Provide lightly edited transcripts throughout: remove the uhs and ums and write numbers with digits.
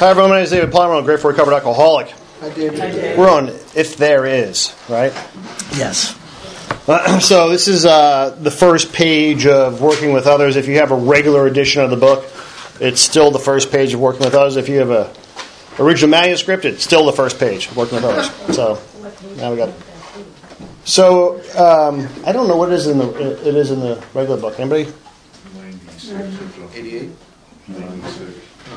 Hi everyone, my name is David Palmer. I'm a grateful recovered alcoholic. Hi David. We're on If There Is, right? Yes. So this is the first page of Working with Others. If you have a regular edition of the book, it's still the first page of Working with Others. If you have a original manuscript, it's still the first page of Working with Others. So now we got it. So I don't know what it is in the regular book. Anybody? 88. 96.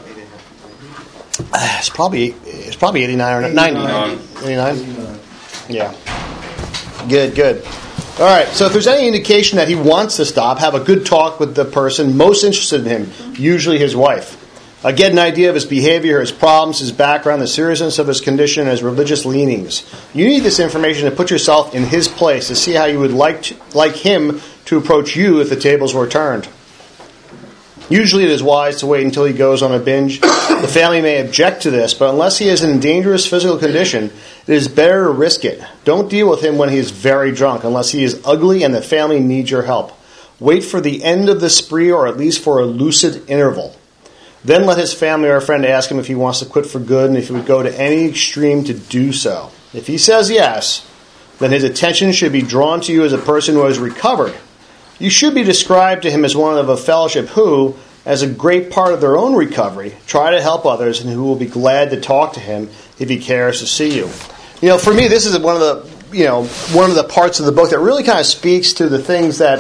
It's probably 89 or 90. 89? Yeah. Good. All right, so if there's any indication that he wants to stop, have a good talk with the person most interested in him, usually his wife. Get an idea of his behavior, his problems, his background, the seriousness of his condition, and his religious leanings. You need this information to put yourself in his place to see how you would like him to approach you if the tables were turned. Usually it is wise to wait until he goes on a binge. The family may object to this, but unless he is in dangerous physical condition, it is better to risk it. Don't deal with him when he is very drunk, unless he is ugly and the family needs your help. Wait for the end of the spree, or at least for a lucid interval. Then let his family or friend ask him if he wants to quit for good and if he would go to any extreme to do so. If he says yes, then his attention should be drawn to you as a person who has recovered. You should be described to him as one of a fellowship who, as a great part of their own recovery, try to help others and who will be glad to talk to him if he cares to see you. You know, for me, this is one of the parts of the book that really kind of speaks to the things that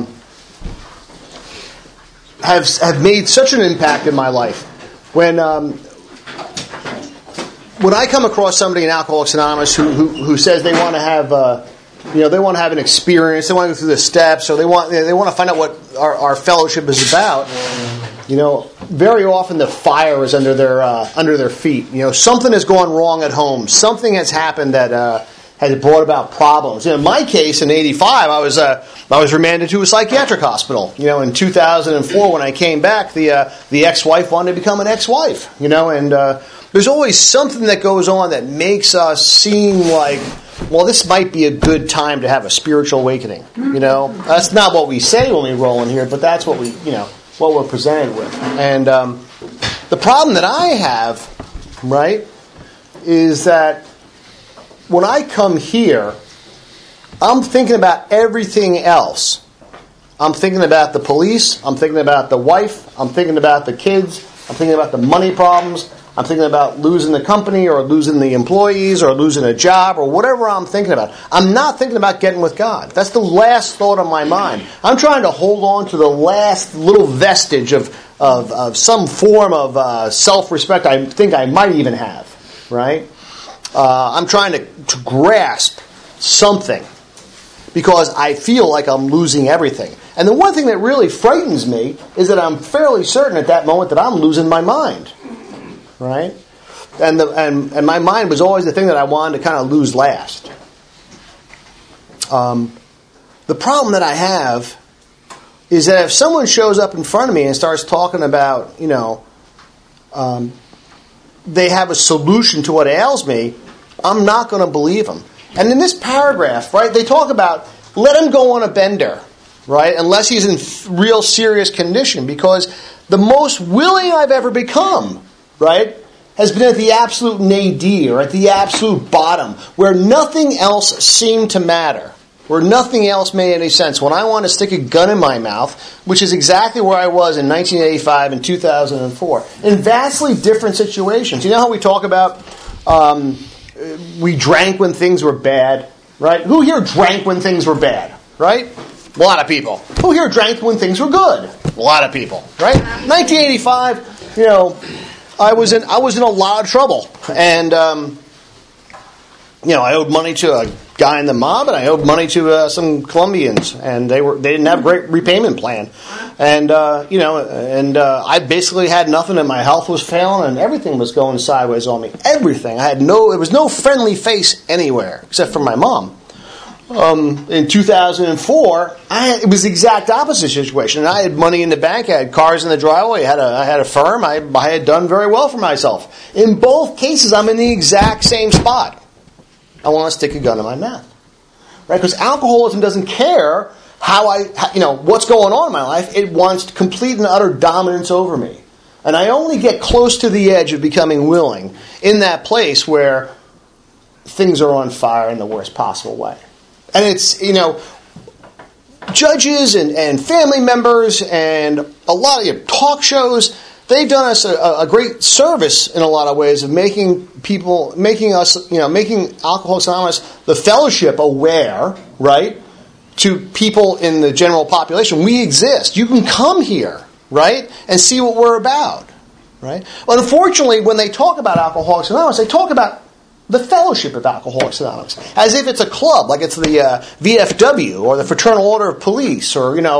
have made such an impact in my life. When I come across somebody in Alcoholics Anonymous who says they want to have they want to have an experience, they want to go through the steps, or they want to find out what our fellowship is about. You know, very often the fire is under their feet. You know, something has gone wrong at home. Something has happened that has brought about problems. In my case, in '85, I was remanded to a psychiatric hospital. You know, in 2004, when I came back, the ex-wife wanted to become an ex-wife. You know, and there's always something that goes on that makes us seem like, well, this might be a good time to have a spiritual awakening. You know, that's not what we say when we roll in here, but that's what what we're presented with. And the problem that I have, right, is that when I come here, I'm thinking about everything else. I'm thinking about the police. I'm thinking about the wife. I'm thinking about the kids. I'm thinking about the money problems. I'm thinking about losing the company or losing the employees or losing a job or whatever I'm thinking about. I'm not thinking about getting with God. That's the last thought on my mind. I'm trying to hold on to the last little vestige of some form of self-respect I think I might even have, right? I'm trying to grasp something because I feel like I'm losing everything. And the one thing that really frightens me is that I'm fairly certain at that moment that I'm losing my mind. Right? And my mind was always the thing that I wanted to kind of lose last. The problem that I have is that if someone shows up in front of me and starts talking about, they have a solution to what ails me, I'm not going to believe them. And in this paragraph, right, they talk about let him go on a bender, right, unless he's in real serious condition, because the most willing I've ever become, right, has been at the absolute nadir, at the absolute bottom, where nothing else seemed to matter, where nothing else made any sense. When I want to stick a gun in my mouth, which is exactly where I was in 1985 and 2004, in vastly different situations. You know how we talk about we drank when things were bad, right? Who here drank when things were bad, right? A lot of people. Who here drank when things were good? A lot of people, right? 1985, I was in a lot of trouble, and I owed money to a guy in the mob, and I owed money to some Colombians, and they didn't have a great repayment plan, and I basically had nothing, and my health was failing, and everything was going sideways on me. Everything. There was no friendly face anywhere except for my mom. In 2004, it was the exact opposite situation. I had money in the bank, I had cars in the driveway, I had a firm, I had done very well for myself. In both cases, I'm in the exact same spot. I want to stick a gun in my mouth, right? Because alcoholism doesn't care what's going on in my life. It wants complete and utter dominance over me. And I only get close to the edge of becoming willing in that place where things are on fire in the worst possible way. And it's, judges and family members and a lot of talk shows, they've done us a great service in a lot of ways of making Alcoholics Anonymous, the fellowship, aware, right, to people in the general population. We exist. You can come here, right, and see what we're about, right? But unfortunately, when they talk about Alcoholics Anonymous, they talk about the fellowship of Alcoholics Anonymous, as if it's a club, like it's the VFW or the Fraternal Order of Police, or the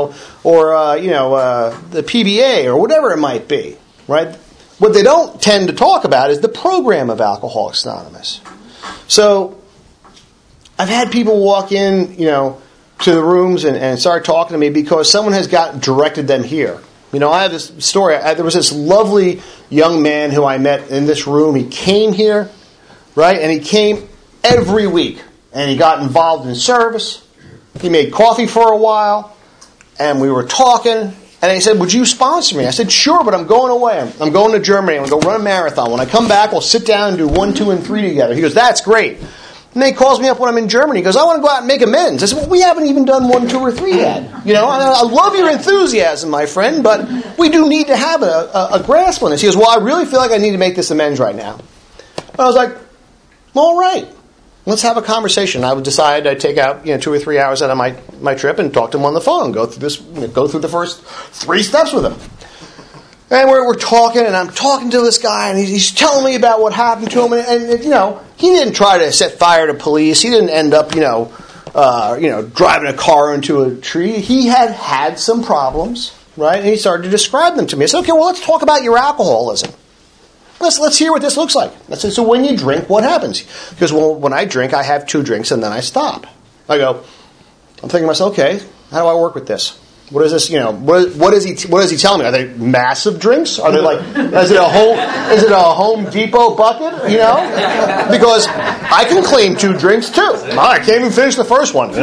PBA or whatever it might be, right? What they don't tend to talk about is the program of Alcoholics Anonymous. So, I've had people walk in, to the rooms and start talking to me because someone has directed them here. I have this story. There was this lovely young man who I met in this room. He came here. Right? And he came every week. And he got involved in service. He made coffee for a while. And we were talking. And he said, would you sponsor me? I said, sure, but I'm going away. I'm going to Germany. I'm going to go run a marathon. When I come back, we'll sit down and do 1, 2, and 3 together. He goes, that's great. And then he calls me up when I'm in Germany. He goes, I want to go out and make amends. I said, well, we haven't even done 1, 2, or 3 yet. I love your enthusiasm, my friend, but we do need to have a grasp on this. He goes, well, I really feel like I need to make this amends right now. And I was like, all right, let's have a conversation. I would decide I'd take out 2 or 3 hours out of my trip and talk to him on the phone. Go through the first 3 steps with him. And we're talking, and I'm talking to this guy, and he's telling me about what happened to him. And he didn't try to set fire to police. He didn't end up driving a car into a tree. He had some problems, right? And he started to describe them to me. I said, okay, well, let's talk about your alcoholism. Let's hear what this looks like. I said, so when you drink, what happens? Because, well, when I drink, I have 2 drinks and then I stop. I'm thinking to myself, okay, how do I work with this? What is this? What is he telling me? Are they massive drinks? Are they is it a Home Depot bucket? Because I can claim 2 drinks too. I can't even finish the first one.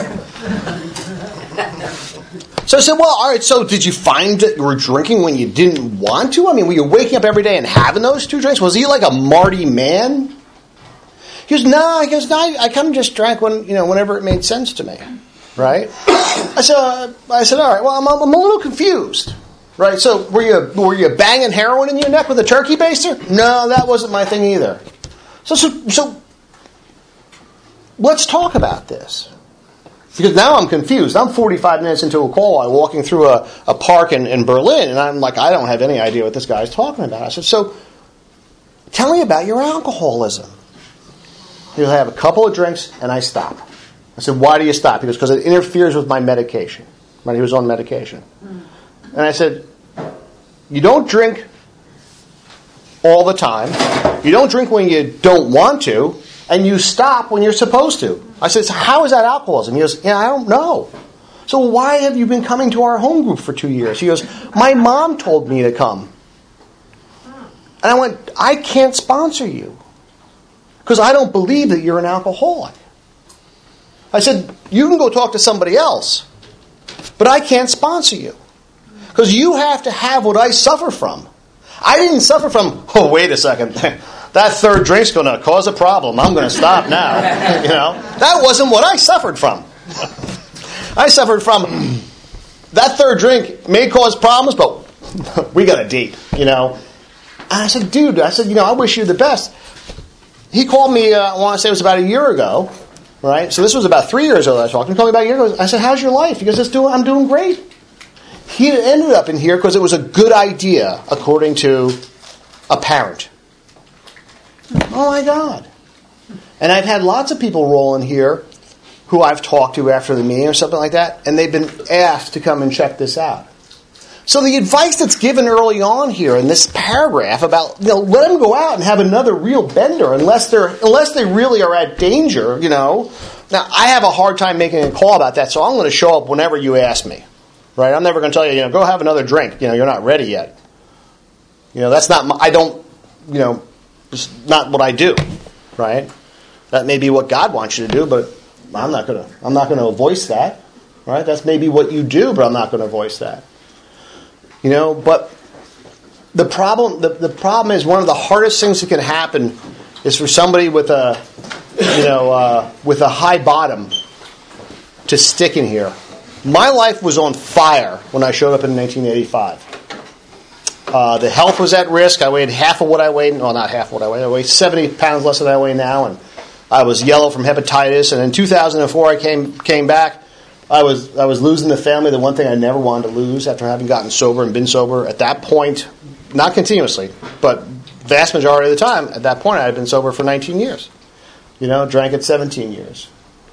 So I said, well, all right, so did you find that you were drinking when you didn't want to? I mean, were you waking up every day and having those 2 drinks? Was he like a Marty man? He goes, no, I kind of just drank whenever it made sense to me, right? I said, all right, well, I'm a little confused, right? So were you banging heroin in your neck with a turkey baster? No, that wasn't my thing either. So let's talk about this. Because now I'm confused. I'm 45 minutes into a call. I'm walking through a park in Berlin, and I'm like, I don't have any idea what this guy's talking about. I said, so tell me about your alcoholism. He'll have a couple of drinks, and I stop. I said, why do you stop? He goes, because it interferes with my medication. Right? He was on medication. And I said, you don't drink all the time. You don't drink when you don't want to. And you stop when you're supposed to. I said, so how is that alcoholism? He goes, I don't know. So why have you been coming to our home group for 2 years? He goes, my mom told me to come. And I went, I can't sponsor you. Because I don't believe that you're an alcoholic. I said, you can go talk to somebody else. But I can't sponsor you. Because you have to have what I suffer from. I didn't suffer from, oh, wait a second. That 3rd drink's going to cause a problem. I'm going to stop now. That wasn't what I suffered from. I suffered from that 3rd drink may cause problems, but we got a date. And I said, dude, I wish you the best. He called me. I want to say it was about a year ago, right? So this was about 3 years ago that I was talking. He called me about a year ago. I said, how's your life? He goes, I'm doing great. He ended up in here because it was a good idea, according to a parent. Oh my God. And I've had lots of people roll in here who I've talked to after the meeting or something like that, and they've been asked to come and check this out. So the advice that's given early on here in this paragraph about, let them go out and have another real bender unless they really are at danger, Now, I have a hard time making a call about that, so I'm going to show up whenever you ask me. Right? I'm never going to tell you, go have another drink. You're not ready yet. That's not, it's not what I do, right? That may be what God wants you to do, but I'm not going to voice that, right? That's maybe what you do, but I'm not going to voice that. But the problem is one of the hardest things that can happen is for somebody with a high bottom to stick in here. My life was on fire when I showed up in 1985. The health was at risk. I weighed half of what I weighed. Well, not half of what I weighed. I weighed 70 pounds less than I weigh now, and I was yellow from hepatitis. And in 2004, I came back. I was losing the family, the one thing I never wanted to lose after having gotten sober and been sober. At that point, not continuously, but vast majority of the time, at that point, I had been sober for 19 years. Drank at 17 years.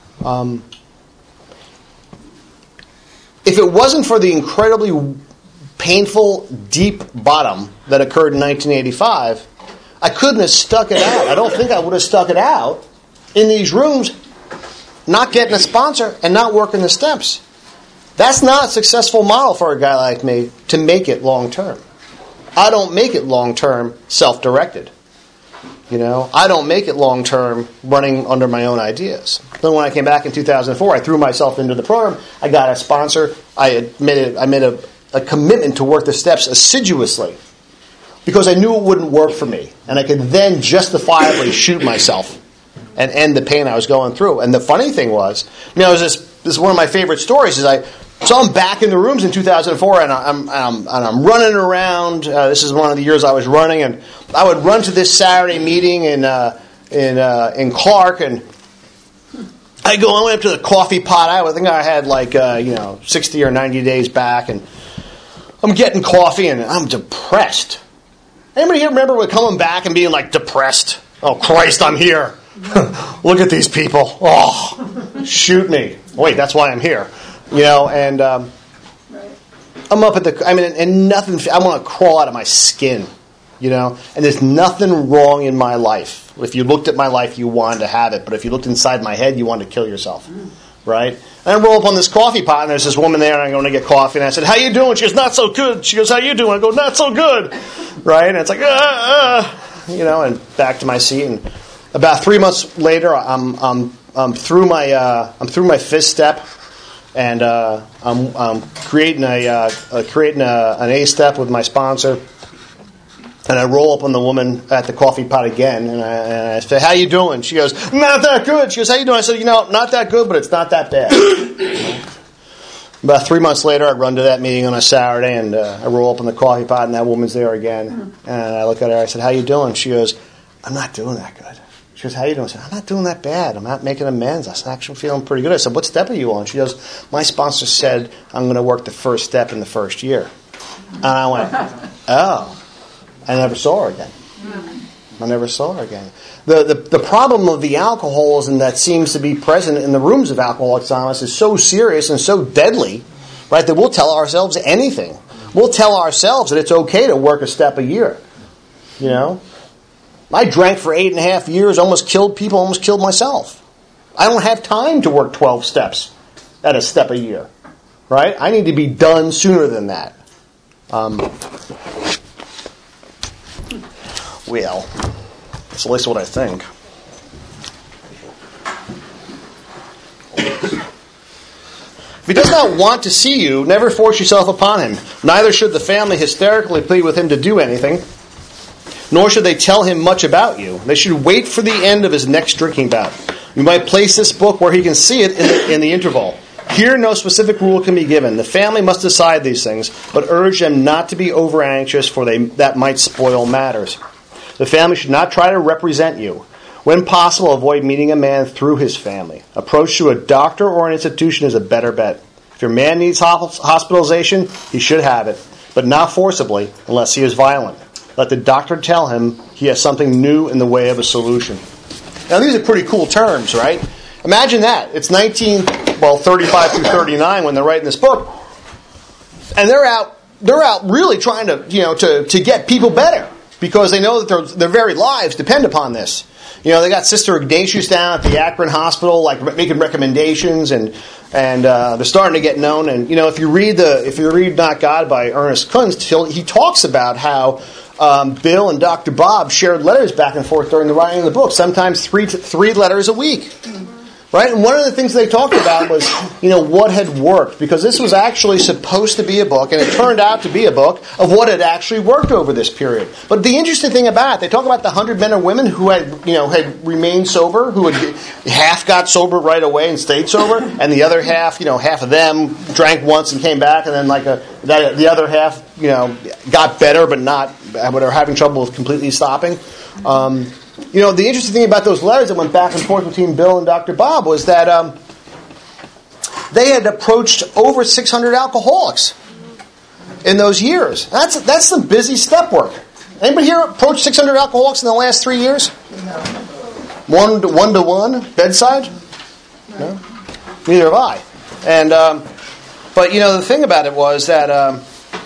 If it wasn't for the incredibly painful, deep bottom that occurred in 1985, I couldn't have stuck it out. I don't think I would have stuck it out in these rooms, not getting a sponsor and not working the steps. That's not a successful model for a guy like me to make it long term. I don't make it long term self-directed. I don't make it long term running under my own ideas. Then when I came back in 2004, I threw myself into the program. I got a sponsor. I made a commitment to work the steps assiduously because I knew it wouldn't work for me, and I could then justifiably shoot myself and end the pain I was going through. And the funny thing was, this is one of my favorite stories. So I'm back in the rooms in 2004, and I'm running around. This is one of the years I was running, and I would run to this Saturday meeting in Clark, and I went up to the coffee pot. I think I had 60 or 90 days back, and I'm getting coffee, and I'm depressed. Anybody here remember coming back and being depressed? Oh Christ, I'm here. Look at these people. Oh, shoot me. Wait, that's why I'm here. And I'm up at and nothing, I want to crawl out of my skin, and there's nothing wrong in my life. If you looked at my life, you wanted to have it, but if you looked inside my head, you wanted to kill yourself, right? And I roll up on this coffee pot, and there's this woman there, and I'm going to get coffee, and I said, how you doing? She goes, not so good. She goes, how you doing? I go, not so good, right? And it's like, and back to my seat, and about 3 months later, I'm through my fifth step. And I'm creating an A step with my sponsor, and I roll up on the woman at the coffee pot again, and I say, "How you doing?" She goes, "Not that good." She goes, "How you doing?" I said, "Not that good, but it's not that bad." About 3 months later, I run to that meeting on a Saturday, and I roll up on the coffee pot, and that woman's there again, and I look at her. I said, "How you doing?" She goes, "I'm not doing that good." She goes, how you doing? I said, I'm not doing that bad. I'm not making amends. I'm actually feeling pretty good. I said, what step are you on? She goes, my sponsor said I'm going to work the first step in the first year. And I went, oh. I never saw her again. The problem of the alcoholism that seems to be present in the rooms of Alcoholics Anonymous is so serious and so deadly, right, that we'll tell ourselves anything. We'll tell ourselves that it's okay to work a step a year. I drank for 8.5 years, almost killed people, almost killed myself. I don't have time to work 12 steps at a step a year, right? I need to be done sooner than that. Well, that's at least what I think. If he does not want to see you, never force yourself upon him. Neither should the family hysterically plead with him to do anything. Nor should they tell him much about you. They should wait for the end of his next drinking bout. You might place this book where he can see it in the interval. Here, no specific rule can be given. The family must decide these things, but urge them not to be over anxious, for that might spoil matters. The family should not try to represent you. When possible, avoid meeting a man through his family. Approach to a doctor or an institution is a better bet. If your man needs hospitalization, he should have it, but not forcibly unless he is violent. Let the doctor tell him he has something new in the way of a solution. Now, these are pretty cool terms, right? Imagine that. It's 35 through 39 when they're writing this book. And they're out really trying to get people better because they know that their very lives depend upon this. They got Sister Ignatius down at the Akron Hospital, making recommendations, and they're starting to get known. And if you read Not God by Ernest Kunst, he talks about how Bill and Dr. Bob shared letters back and forth during the writing of the book, sometimes three letters a week. Right? And one of the things they talked about was, what had worked. Because this was actually supposed to be a book, and it turned out to be a book of what had actually worked over this period. But the interesting thing about it, they talk about the 100 men and women who had remained sober, who had half got sober right away and stayed sober, and the other half, half of them drank once and came back, and then the other half, got better, but are having trouble with completely stopping. The interesting thing about those letters that went back and forth between Bill and Dr. Bob was that they had approached over 600 alcoholics in those years. That's some busy step work. Anybody here approached 600 alcoholics in the last 3 years? No. One-to-one bedside? No. Neither have I. And but the thing about it was that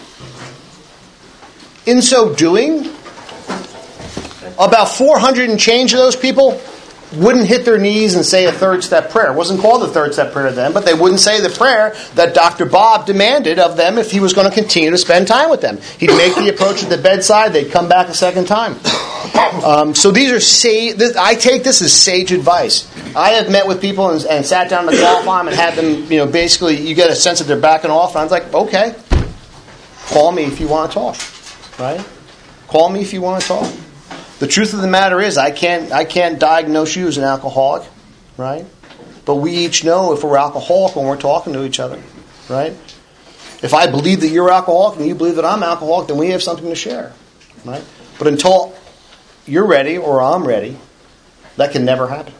in so doing, about 400 and change of those people wouldn't hit their knees and say a third step prayer. It wasn't called the third step prayer then, but they wouldn't say the prayer that Dr. Bob demanded of them if he was going to continue to spend time with them. He'd make the approach at the bedside, they'd come back a second time. So these are I take this as sage advice. I have met with people and sat down to qualify them and had them, basically you get a sense that they're backing off, and I was like, okay, call me if you want to talk. Right? Call me if you want to talk. The truth of the matter is, I can't diagnose you as an alcoholic, right? But we each know if we're alcoholic when we're talking to each other, right? If I believe that you're alcoholic and you believe that I'm alcoholic, then we have something to share, right? But until you're ready or I'm ready, that can never happen.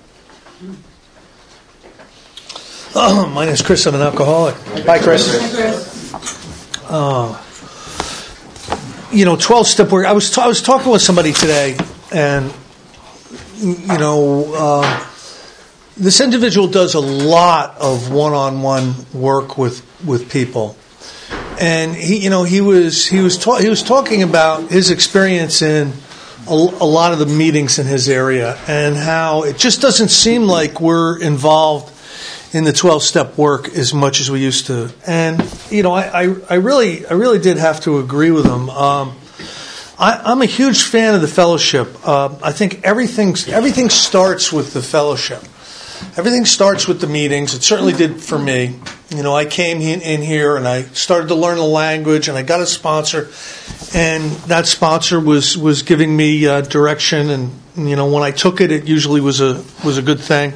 My name is Chris. I'm an alcoholic. Hi, Chris. Hi, Chris. 12-step work. I was talking with somebody today, and this individual does a lot of one-on-one work with people, and he was talking about his experience in a lot of the meetings in his area, and how it just doesn't seem like we're involved in the 12-step work as much as we used to. And, I really did have to agree with him. I'm a huge fan of the fellowship. I think everything starts with the fellowship. Everything starts with the meetings. It certainly did for me. I came in here and I started to learn the language, and I got a sponsor, and that sponsor was giving me direction, and when I took it, it usually was a good thing.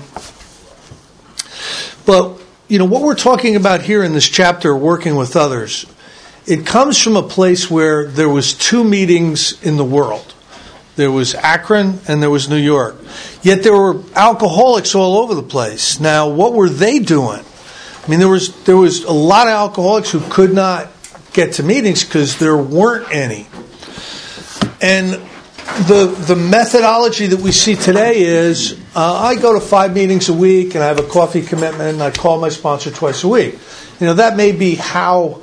But, what we're talking about here in this chapter, working with others, it comes from a place where there was 2 meetings in the world. There was Akron and there was New York. Yet there were alcoholics all over the place. Now, what were they doing? I mean, there was a lot of alcoholics who could not get to meetings because there weren't any. And the methodology that we see today is I go to 5 meetings a week and I have a coffee commitment and I call my sponsor twice a week. That may be how,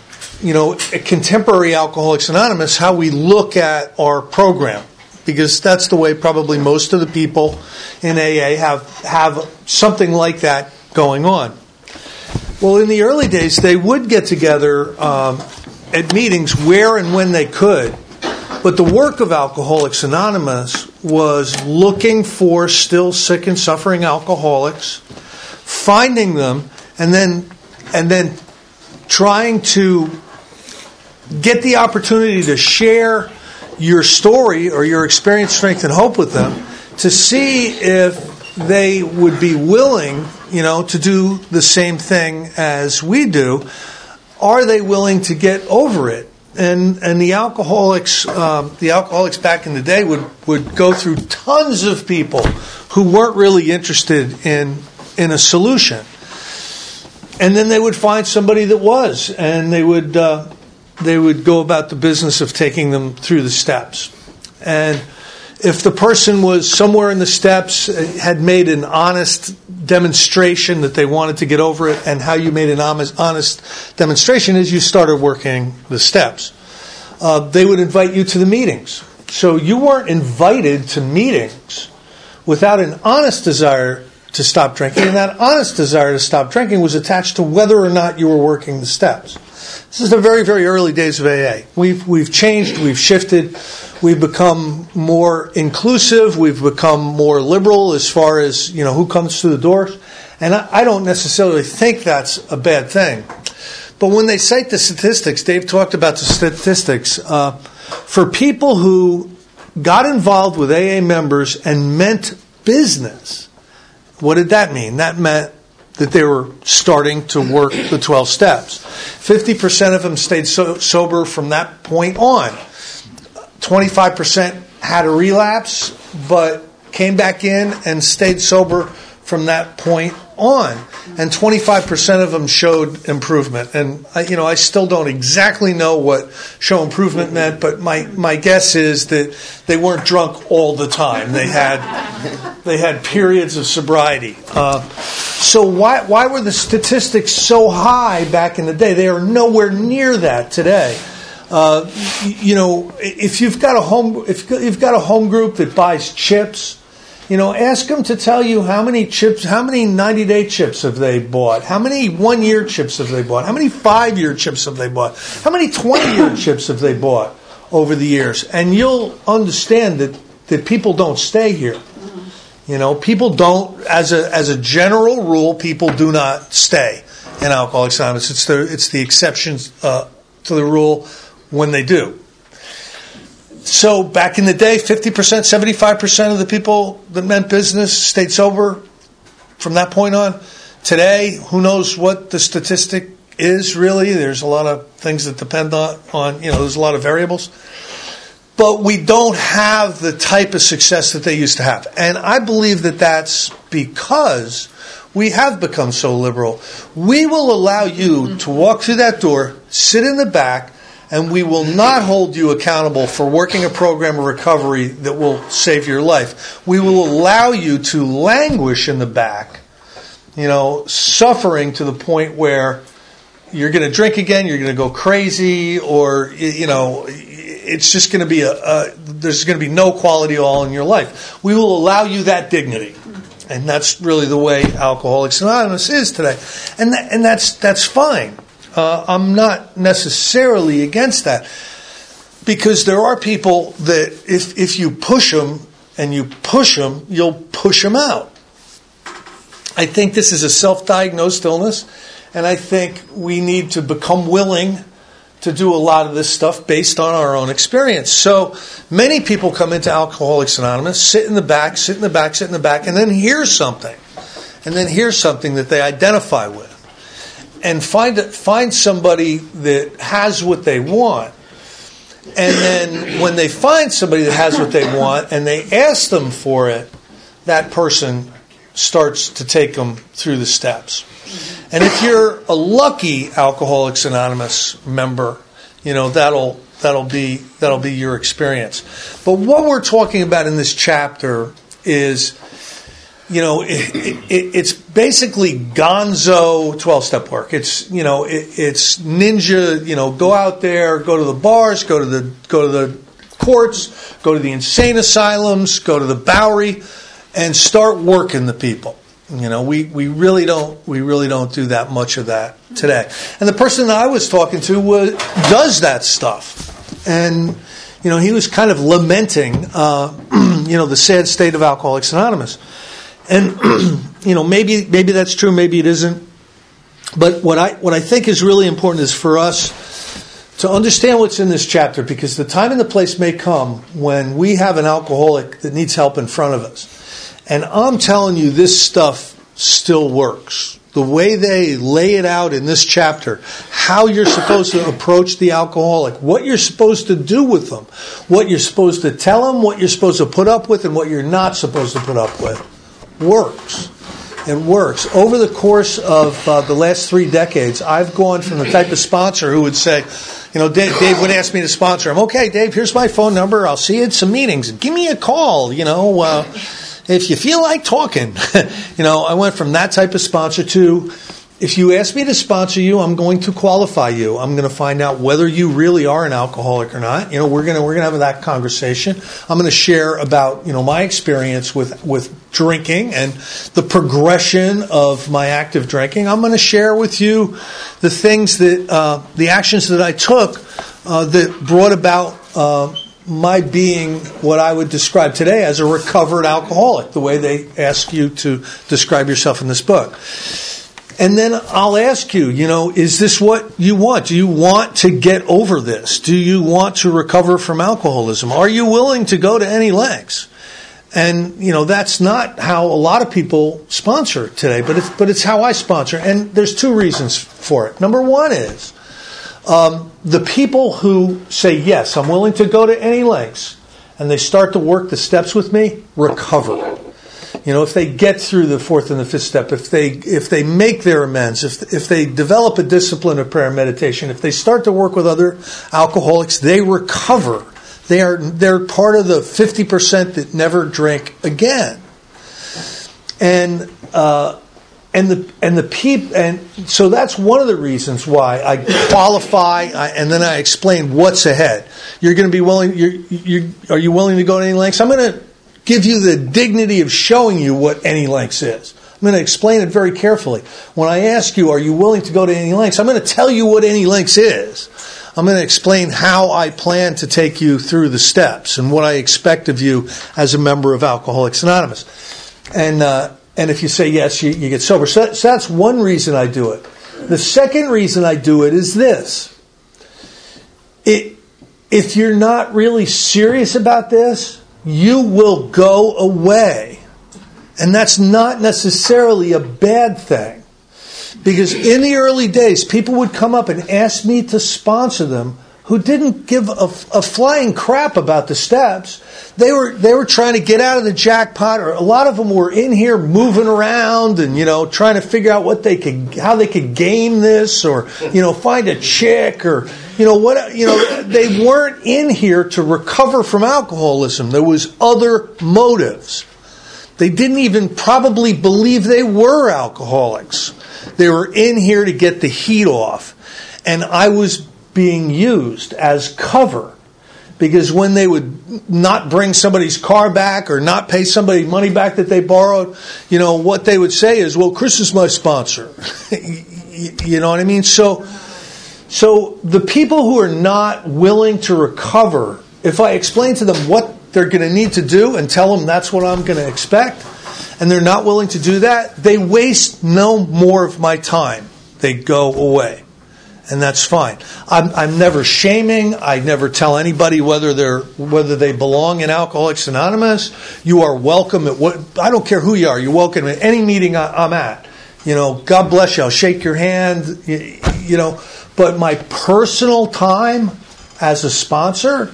at Contemporary Alcoholics Anonymous, how we look at our program, because that's the way probably most of the people in AA have something like that going on. Well, in the early days, they would get together at meetings where and when they could. But the work of Alcoholics Anonymous was looking for still sick and suffering alcoholics, finding them, and then trying to get the opportunity to share your story or your experience, strength, and hope with them, to see if they would be willing, to do the same thing as we do. Are they willing to get over it? And the alcoholics back in the day would go through tons of people who weren't really interested in a solution, and then they would find somebody that was, and they would go about the business of taking them through the steps. And if the person was somewhere in the steps, had made an honest demonstration that they wanted to get over it, and how you made an honest demonstration is you started working the steps. They would invite you to the meetings. So you weren't invited to meetings without an honest desire to stop drinking, and that honest desire to stop drinking was attached to whether or not you were working the steps. This is the very, very early days of AA. We've changed, we've shifted, we've become more inclusive, we've become more liberal as far as, who comes through the doors. And I don't necessarily think that's a bad thing. But when they cite the statistics, Dave talked about the statistics, for people who got involved with AA members and meant business, what did that mean? That meant that they were starting to work the 12 steps. 50% of them stayed sober from that point on. 25% had a relapse, but came back in and stayed sober from that point on. And 25% of them showed improvement. And I still don't exactly know what show improvement meant, but my guess is that they weren't drunk all the time. They had periods of sobriety. So why were the statistics so high back in the day? They are nowhere near that today. If you've got a home group that buys chips, ask them to tell you how many 90-day chips have they bought, how many 1-year chips have they bought, how many 5-year chips have they bought, how many 20-year chips have they bought over the years, and you'll understand that people don't stay here. People don't, as a general rule, people do not stay in Alcoholics Anonymous. It's the exceptions to the rule when they do. So back in the day, 50%, 75% of the people that meant business stayed sober from that point on. Today, who knows what the statistic is really? There's a lot of things that depend on there's a lot of variables. But we don't have the type of success that they used to have. And I believe that that's because we have become so liberal. We will allow you to walk through that door, sit in the back, and we will not hold you accountable for working a program of recovery that will save your life. We will allow you to languish in the back, suffering to the point where you're going to drink again, you're going to go crazy, or, it's just going to be there's going to be no quality at all in your life. We will allow you that dignity. And that's really the way Alcoholics Anonymous is today. And that's fine. I'm not necessarily against that, because there are people that if you push them and you push them, you'll push them out. I think this is a self-diagnosed illness, and I think we need to become willing to do a lot of this stuff based on our own experience. So many people come into Alcoholics Anonymous, sit in the back, and then hear something that they identify with. And find somebody that has what they want. And then when they find somebody that has what they want and they ask them for it, that person starts to take them through the steps. And if you're a lucky Alcoholics Anonymous member, that'll be your experience. But what we're talking about in this chapter is, it's basically gonzo 12-step work. It's ninja. Go out there, go to the bars, go to the courts, go to the insane asylums, go to the Bowery, and start working the people. We really don't do that much of that today. And the person that I was talking to does that stuff, and he was kind of lamenting the sad state of Alcoholics Anonymous. And maybe that's true, maybe it isn't. But what I think is really important is for us to understand what's in this chapter, because the time and the place may come when we have an alcoholic that needs help in front of us. And I'm telling you, this stuff still works. The way they lay it out in this chapter, how you're supposed to approach the alcoholic, what you're supposed to do with them, what you're supposed to tell them, what you're supposed to put up with, and what you're not supposed to put up with, works. It works. Over the course of the last 3 decades, I've gone from the type of sponsor who would say, Dave would ask me to sponsor him. Okay, Dave, here's my phone number. I'll see you at some meetings. Give me a call, if you feel like talking. I went from that type of sponsor to, if you ask me to sponsor you, I'm going to qualify you. I'm going to find out whether you really are an alcoholic or not. We're going to have that conversation. I'm going to share about, my experience with drinking and the progression of my active drinking. I'm going to share with you the things that, the actions that I took that brought about my being what I would describe today as a recovered alcoholic, the way they ask you to describe yourself in this book. And then I'll ask you, is this what you want? Do you want to get over this? Do you want to recover from alcoholism? Are you willing to go to any lengths? And, that's not how a lot of people sponsor today, but it's how I sponsor. And there's two reasons for it. Number one is the people who say, yes, I'm willing to go to any lengths, and they start to work the steps with me, recover. If they get through the fourth and the fifth step, if they make their amends, if they develop a discipline of prayer and meditation, if they start to work with other alcoholics, they recover. They're part of the 50% that never drink again. And so that's one of the reasons why I qualify, and then I explain what's ahead. You're going to be willing. Are you willing to go to any lengths? I'm going to give you the dignity of showing you what any lengths is. I'm going to explain it very carefully. When I ask you, are you willing to go to any lengths? I'm going to tell you what any lengths is. I'm going to explain how I plan to take you through the steps and what I expect of you as a member of Alcoholics Anonymous. And if you say yes, you get sober. So that's one reason I do it. The second reason I do it is this. If you're not really serious about this, you will go away. And that's not necessarily a bad thing. Because in the early days, people would come up and ask me to sponsor them who didn't give a flying crap about the steps. They were trying to get out of the jackpot, or a lot of them were in here moving around and, trying to figure out how they could game this, or, find a chick, or, they weren't in here to recover from alcoholism. There was other motives. They didn't even probably believe they were alcoholics. They were in here to get the heat off. And I was being used as cover. Because when they would not bring somebody's car back or not pay somebody money back that they borrowed, what they would say is, well, Chris is my sponsor. You know what I mean? So the people who are not willing to recover, if I explain to them what they're going to need to do and tell them that's what I'm going to expect, and they're not willing to do that, they waste no more of my time. They go away. And that's fine. I'm never shaming. I never tell anybody whether they belong in Alcoholics Anonymous. You are welcome at I don't care who you are. You're welcome at any meeting I'm at. God bless you. I'll shake your hand. But my personal time as a sponsor,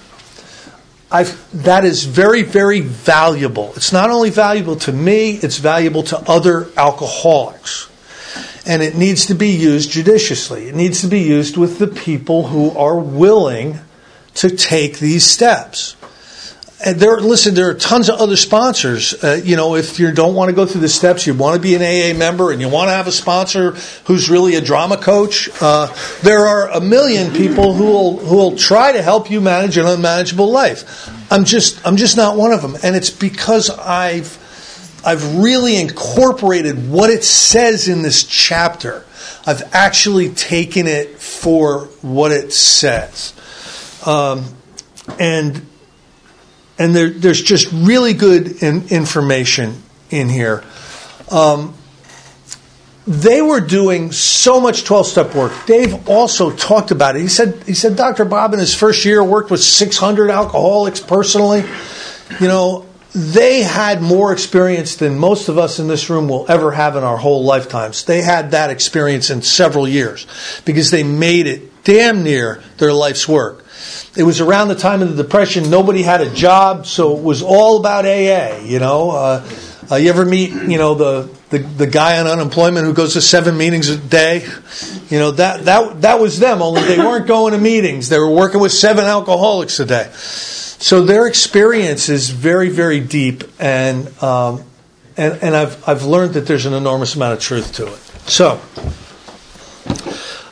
that is very, very valuable. It's not only valuable to me, it's valuable to other alcoholics. And it needs to be used judiciously. It needs to be used with the people who are willing to take these steps. And there are tons of other sponsors. If you don't want to go through the steps, you want to be an AA member, and you want to have a sponsor who's really a drama coach. There are a million people who will try to help you manage an unmanageable life. I'm just not one of them, and it's because I've really incorporated what it says in this chapter. I've actually taken it for what it says. And there's just really good information in here. They were doing so much 12-step work. Dave also talked about it. He said Dr. Bob in his first year worked with 600 alcoholics personally. They had more experience than most of us in this room will ever have in our whole lifetimes. They had that experience in several years because they made it damn near their life's work. It was around the time of the Depression. Nobody had a job, so it was all about AA. You ever meet the guy on unemployment who goes to 7 meetings a day? That was them. Only they weren't going to meetings. They were working with 7 alcoholics a day. So their experience is very, very deep, and I've learned that there's an enormous amount of truth to it. So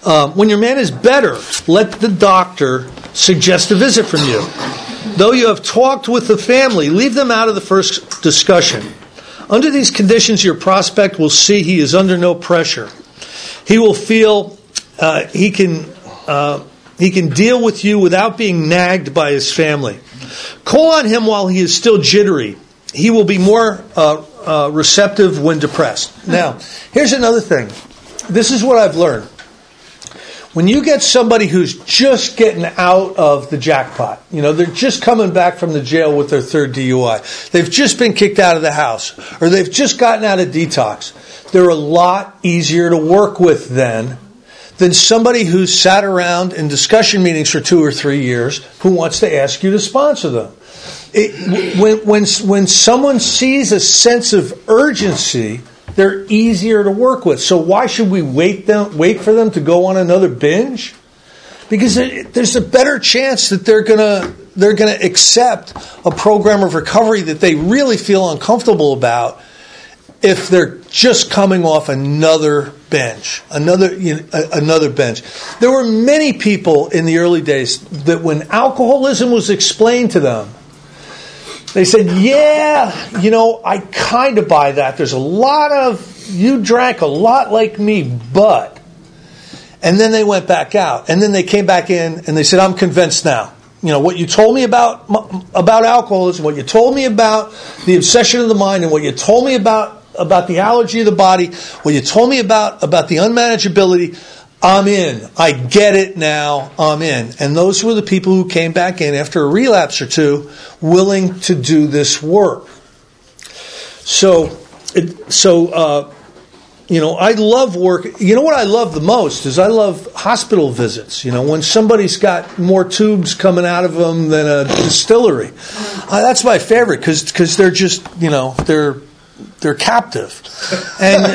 When your man is better, let the doctor suggest a visit from you. Though you have talked with the family, leave them out of the first discussion. Under these conditions, your prospect will see he is under no pressure. He will feel he can deal with you without being nagged by his family. Call on him while he is still jittery. He will be more receptive when depressed. Now, here's another thing. This is what I've learned. When you get somebody who's just getting out of the jackpot, they're just coming back from the jail with their third DUI. They've just been kicked out of the house, or they've just gotten out of detox. They're a lot easier to work with then than somebody who's sat around in discussion meetings for 2 or 3 years who wants to ask you to sponsor them. When someone sees a sense of urgency, they're easier to work with. So why should we wait for them to go on another binge? Because there's a better chance that they're gonna accept a program of recovery that they really feel uncomfortable about if they're just coming off another binge, another binge. There were many people in the early days that when alcoholism was explained to them, they said, I kind of buy that. There's you drank a lot like me, but. And then they went back out. And then they came back in and they said, I'm convinced now. What you told me about alcoholism, what you told me about the obsession of the mind, and what you told me about the allergy of the body, what you told me about the unmanageability, I'm in. I get it now. I'm in. And those were the people who came back in after a relapse or two, willing to do this work. So I love work. What I love the most is I love hospital visits. When somebody's got more tubes coming out of them than a distillery. That's my favorite because they're just, they're captive. And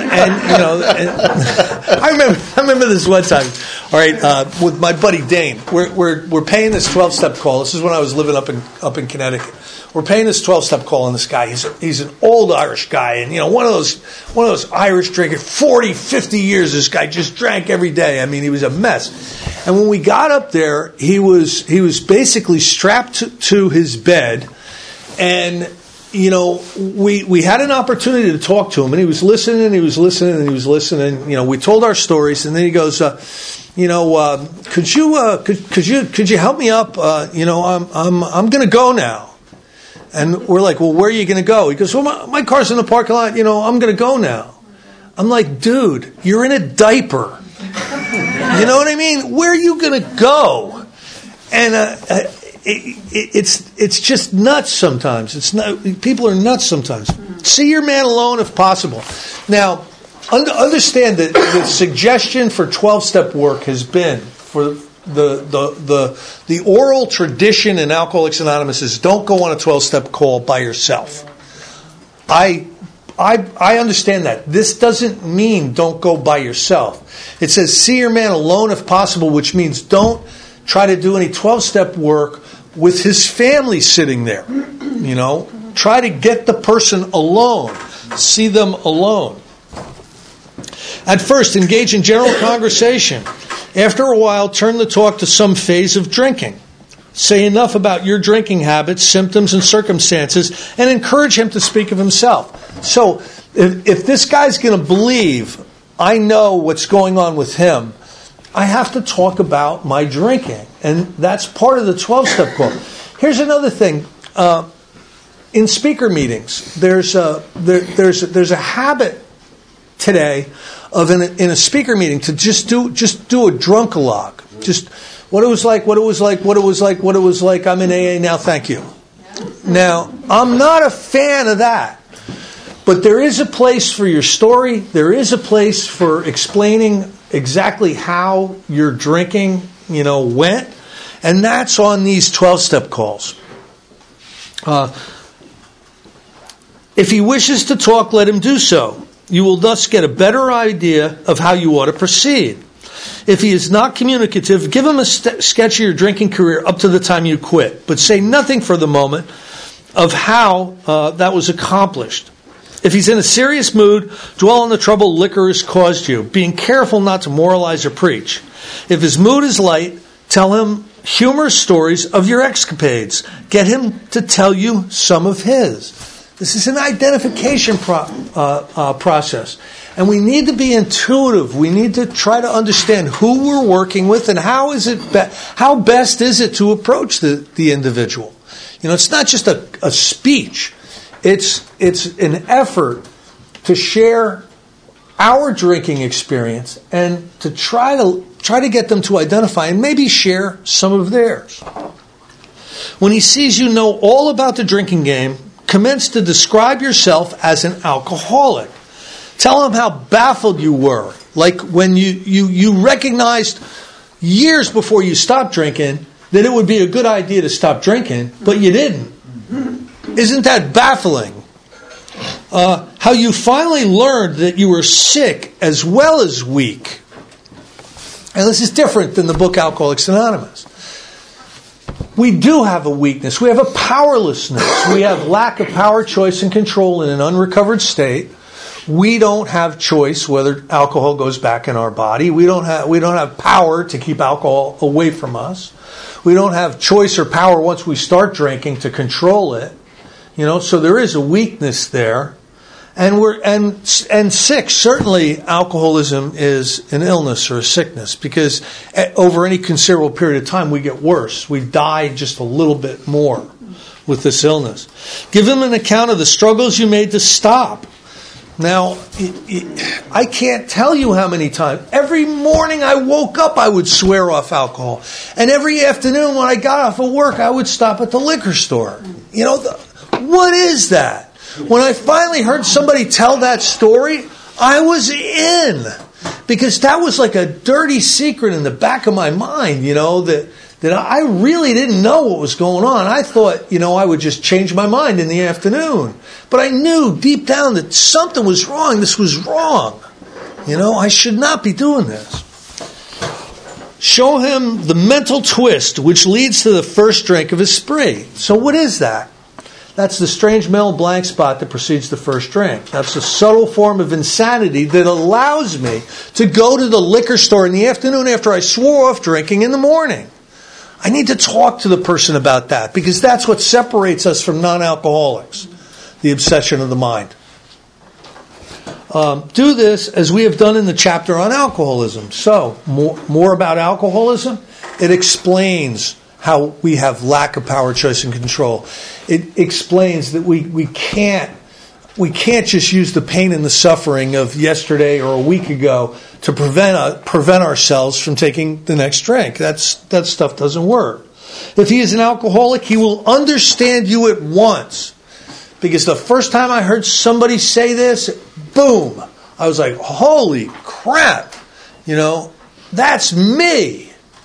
I remember this one time, all right, with my buddy Dane. We're paying this 12-step call. This is when I was living up in Connecticut. We're paying this 12-step call on this guy. He's an old Irish guy, and one of those Irish drinkers, 40, 50 years. This guy just drank every day. I mean, he was a mess. And when we got up there, he was basically strapped to his bed, and we had an opportunity to talk to him, and he was listening, and he was listening, and he was listening. We told our stories, and then he goes, could you help me up? I'm going to go now. And we're like, well, where are you going to go? He goes, well, my car's in the parking lot. I'm going to go now. I'm like, dude, you're in a diaper. You know what I mean? Where are you going to go? And it's just nuts sometimes. People are nuts sometimes. See your man alone if possible. Now, understand that the suggestion for 12-step work has been for the oral tradition in Alcoholics Anonymous is don't go on a 12-step call by yourself. I understand that. This doesn't mean don't go by yourself. It says see your man alone if possible, which means don't try to do any 12-step work with his family sitting there. Try to get the person alone. See them alone. At first, engage in general conversation. After a while, turn the talk to some phase of drinking. Say enough about your drinking habits, symptoms, and circumstances, and encourage him to speak of himself. So, if this guy's going to believe I know what's going on with him, I have to talk about my drinking. And that's part of the 12-step call. Here's another thing. In speaker meetings, there's a habit today of in a speaker meeting to just do a drunkalogue. Just what it was like. I'm in AA now. Thank you. Now, I'm not a fan of that. But there is a place for your story. There is a place for explaining exactly how your drinking, went. And that's on these 12-step calls. If he wishes to talk, let him do so. You will thus get a better idea of how you ought to proceed. If he is not communicative, give him a sketch of your drinking career up to the time you quit, but say nothing for the moment of how that was accomplished. If he's in a serious mood, dwell on the trouble liquor has caused you, being careful not to moralize or preach. If his mood is light, tell him humorous stories of your escapades. Get him to tell you some of his. This is an identification process. And we need to be intuitive. We need to try to understand who we're working with and how best is it to approach the individual. It's not just a speech. It's an effort to share our drinking experience and to try to get them to identify and maybe share some of theirs. When he sees you know all about the drinking game, commence to describe yourself as an alcoholic. Tell him how baffled you were, like when you recognized years before you stopped drinking that it would be a good idea to stop drinking, but you didn't. Isn't that baffling? How you finally learned that you were sick as well as weak. And this is different than the book Alcoholics Anonymous. We do have a weakness. We have a powerlessness. We have lack of power, choice, and control in an unrecovered state. We don't have choice whether alcohol goes back in our body. We don't have power to keep alcohol away from us. We don't have choice or power once we start drinking to control it. So there is a weakness there. And sick. Certainly alcoholism is an illness or a sickness, because over any considerable period of time we get worse. We die just a little bit more with this illness. Give him an account of the struggles you made to stop. Now, I can't tell you how many times. Every morning I woke up, I would swear off alcohol. And every afternoon when I got off of work, I would stop at the liquor store. What is that? When I finally heard somebody tell that story, I was in. Because that was like a dirty secret in the back of my mind, that I really didn't know what was going on. I thought, I would just change my mind in the afternoon. But I knew deep down that something was wrong. This was wrong. I should not be doing this. Show him the mental twist which leads to the first drink of his spree. So what is that? That's the strange mental blank spot that precedes the first drink. That's a subtle form of insanity that allows me to go to the liquor store in the afternoon after I swore off drinking in the morning. I need to talk to the person about that, because that's what separates us from non-alcoholics, the obsession of the mind. Do this as we have done in the chapter on alcoholism. So, more about alcoholism. It explains how we have lack of power, choice, and control. It explains that we can't just use the pain and the suffering of yesterday or a week ago to prevent ourselves from taking the next drink. That stuff doesn't work. If he is an alcoholic, he will understand you at once. Because the first time I heard somebody say this, boom, I was like, holy crap, that's me.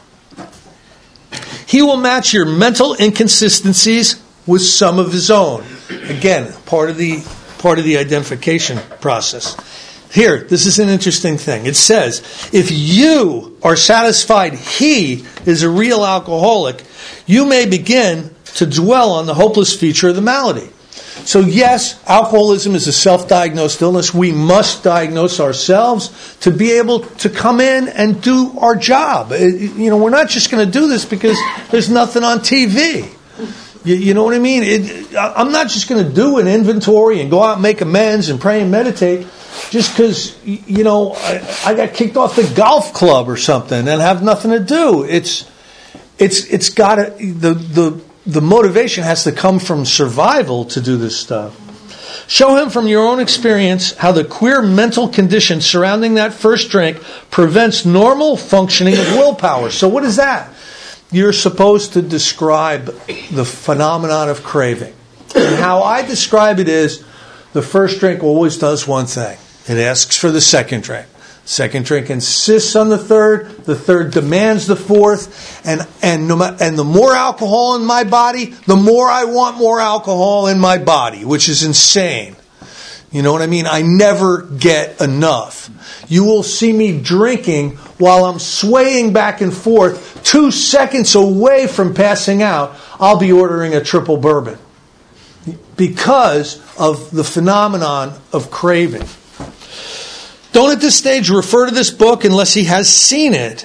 He will match your mental inconsistencies with some of his own. Again, part of the identification process. Here, this is an interesting thing. It says, if you are satisfied he is a real alcoholic, you may begin to dwell on the hopeless feature of the malady. So yes, alcoholism is a self-diagnosed illness. We must diagnose ourselves to be able to come in and do our job. We're not just going to do this because there's nothing on TV. You know what I mean? I'm not just going to do an inventory and go out and make amends and pray and meditate just because, I got kicked off the golf club or something and have nothing to do. It's got to, the motivation has to come from survival to do this stuff. Show him from your own experience how the queer mental condition surrounding that first drink prevents normal functioning of willpower. So what is that? You're supposed to describe the phenomenon of craving. And how I describe it is, the first drink always does one thing. It asks for the second drink. Second drink insists on the third demands the fourth, and the more alcohol in my body, the more I want more alcohol in my body, which is insane. You know what I mean? I never get enough. You will see me drinking while I'm swaying back and forth. 2 seconds away from passing out, I'll be ordering a triple bourbon because of the phenomenon of craving. Don't at this stage refer to this book unless he has seen it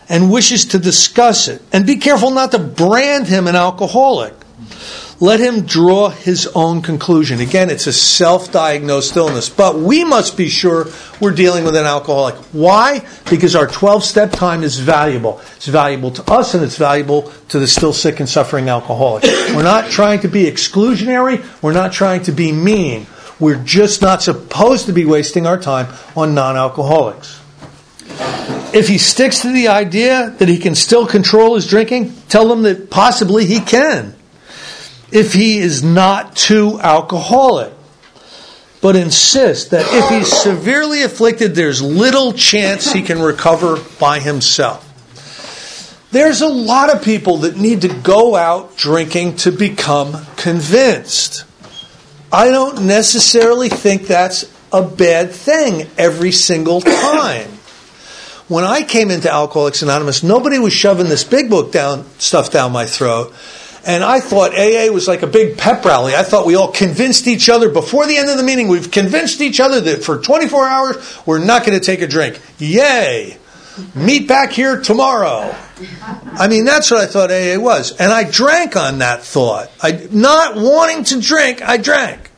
and wishes to discuss it. And be careful not to brand him an alcoholic. Let him draw his own conclusion. Again, it's a self-diagnosed illness. But we must be sure we're dealing with an alcoholic. Why? Because our 12-step time is valuable. It's valuable to us and it's valuable to the still sick and suffering alcoholic. We're not trying to be exclusionary. We're not trying to be mean. We're just not supposed to be wasting our time on non-alcoholics. If he sticks to the idea that he can still control his drinking, tell him that possibly he can. If he is not too alcoholic, but insist that if he's severely afflicted, there's little chance he can recover by himself. There's a lot of people that need to go out drinking to become convinced. I don't necessarily think that's a bad thing every single time. When I came into Alcoholics Anonymous, nobody was shoving this big book stuff down my throat. And I thought AA was like a big pep rally. I thought we all convinced each other before the end of the meeting. We've convinced each other that for 24 hours, we're not going to take a drink. Yay! Meet back here tomorrow. I mean, that's what I thought AA was. And I drank on that thought. Not wanting to drink, I drank.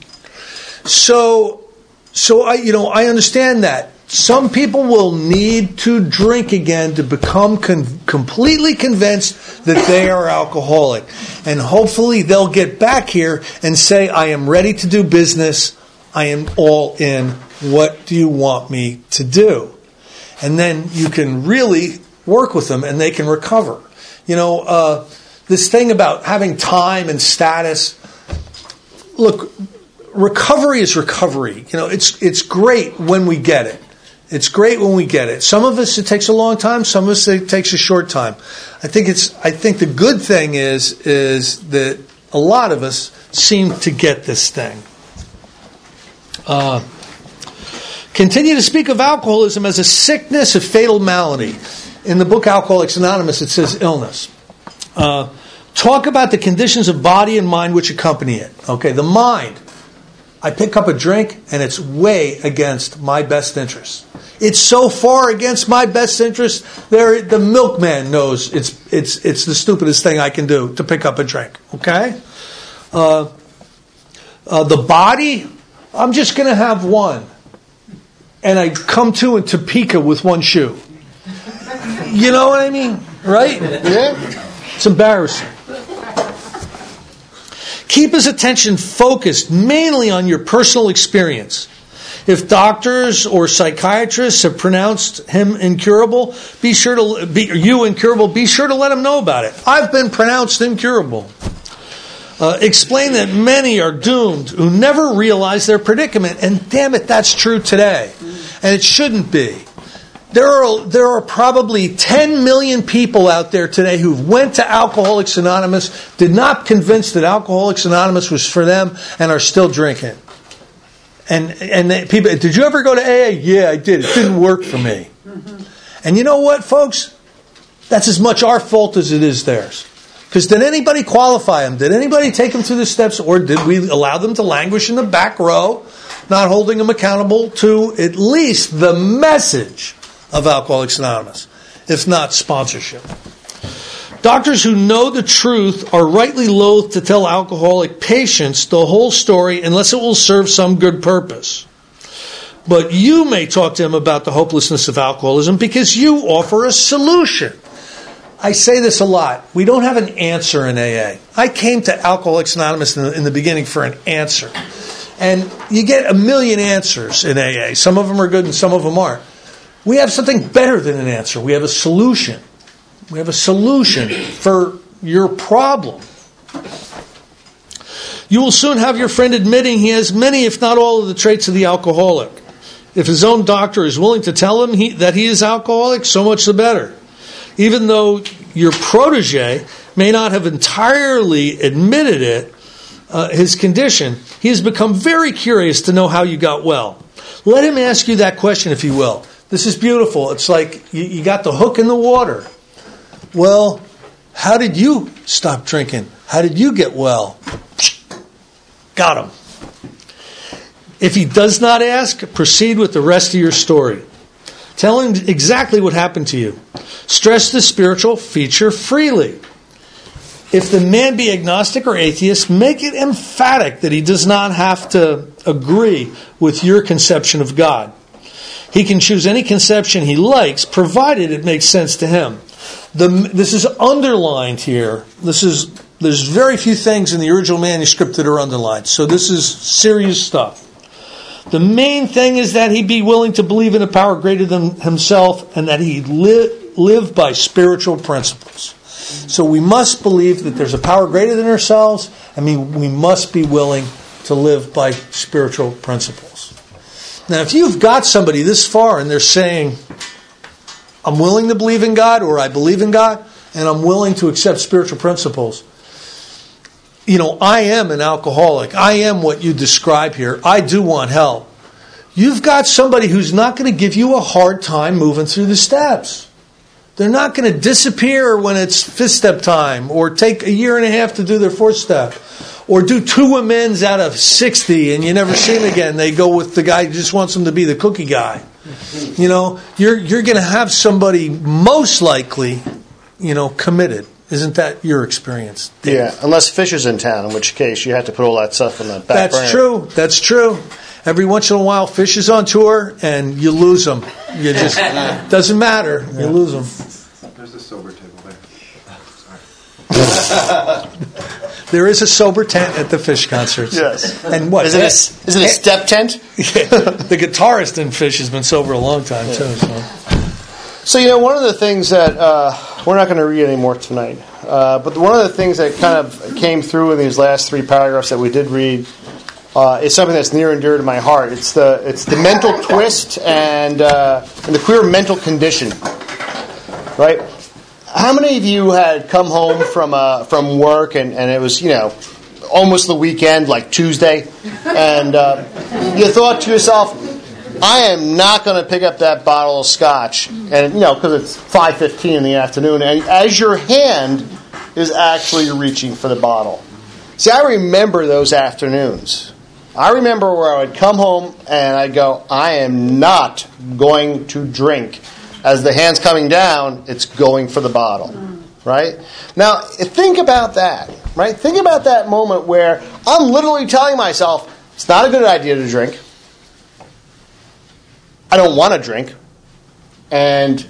So I understand that. Some people will need to drink again to become completely convinced that they are alcoholic. And hopefully they'll get back here and say, I am ready to do business. I am all in. What do you want me to do? And then you can really work with them and they can recover. This thing about having time and status. Look, recovery is recovery. It's great when we get it. It's great when we get it. Some of us it takes a long time. Some of us it takes a short time. I think the good thing is that a lot of us seem to get this thing. Continue to speak of alcoholism as a sickness, a fatal malady. In the book Alcoholics Anonymous, it says illness. Talk about the conditions of body and mind which accompany it. Okay, the mind. I pick up a drink and it's way against my best interest. It's so far against my best interest. The milkman knows it's the stupidest thing I can do to pick up a drink. Okay, the body. I'm just going to have one, and I come to in Topeka with one shoe. You know what I mean, right? Yeah. It's embarrassing. Keep his attention focused mainly on your personal experience. If doctors or psychiatrists have pronounced him incurable, be sure to let him know about it. I've been pronounced incurable. Explain that many are doomed who never realize their predicament, and damn it, that's true today, and it shouldn't be. There are probably 10 million people out there today who went to Alcoholics Anonymous, did not convince that Alcoholics Anonymous was for them, and are still drinking. And people, did you ever go to AA? Yeah, I did. It didn't work for me. Mm-hmm. And you know what, folks? That's as much our fault as it is theirs. Because did anybody qualify them? Did anybody take them through the steps? Or did we allow them to languish in the back row, not holding them accountable to at least the message of Alcoholics Anonymous, if not sponsorship? Doctors who know the truth are rightly loath to tell alcoholic patients the whole story unless it will serve some good purpose. But you may talk to him about the hopelessness of alcoholism because you offer a solution. I say this a lot. We don't have an answer in AA. I came to Alcoholics Anonymous in the beginning for an answer. And you get a million answers in AA. Some of them are good and some of them aren't. We have something better than an answer. We have a solution. We have a solution for your problem. You will soon have your friend admitting he has many, if not all, of the traits of the alcoholic. If his own doctor is willing to tell him that he is alcoholic, so much the better. Even though your protege may not have entirely admitted it, his condition, he has become very curious to know how you got well. Let him ask you that question, if he will. This is beautiful. It's like you got the hook in the water. Well, how did you stop drinking? How did you get well? Got him. If he does not ask, proceed with the rest of your story. Tell him exactly what happened to you. Stress the spiritual feature freely. If the man be agnostic or atheist, make it emphatic that he does not have to agree with your conception of God. He can choose any conception he likes, provided it makes sense to him. This is underlined here. There's very few things in the original manuscript that are underlined. So this is serious stuff. The main thing is that he be willing to believe in a power greater than himself and that he live by spiritual principles. So we must believe that there's a power greater than ourselves. I mean, we must be willing to live by spiritual principles. Now, if you've got somebody this far and they're saying, I'm willing to believe in God, or I believe in God, and I'm willing to accept spiritual principles, I am an alcoholic. I am what you describe here. I do want help. You've got somebody who's not going to give you a hard time moving through the steps. They're not going to disappear when it's fifth step time, or take a year and a half to do their fourth step, or do 2 amends out of 60 and you never see them again. They go with the guy who just wants them to be the cookie guy. You're going to have somebody most likely, committed. Isn't that your experience, Dave? Yeah, unless Fish is in town, in which case you have to put all that stuff in the back burner. That's true. Every once in a while, Fish is on tour, and you lose them. You just doesn't matter. You lose them. There's a sober table there. Sorry. There is a sober tent at the Fish concerts. Yes. And what? Is it a step tent? Yeah, the guitarist in Fish has been sober a long time, too. So, one of the things that, we're not going to read anymore tonight, but one of the things that kind of came through in these last 3 paragraphs that we did read is something that's near and dear to my heart. It's the mental twist and the queer mental condition, right? How many of you had come home from work and it was, almost the weekend, like Tuesday, and you thought to yourself, I am not going to pick up that bottle of scotch, and because it's 5:15 in the afternoon, and as your hand is actually reaching for the bottle. See, I remember those afternoons. I remember where I would come home and I'd go, I am not going to drink. As the hand's coming down, it's going for the bottle, right? Now, think about that, right? Think about that moment where I'm literally telling myself, it's not a good idea to drink. I don't want to drink. And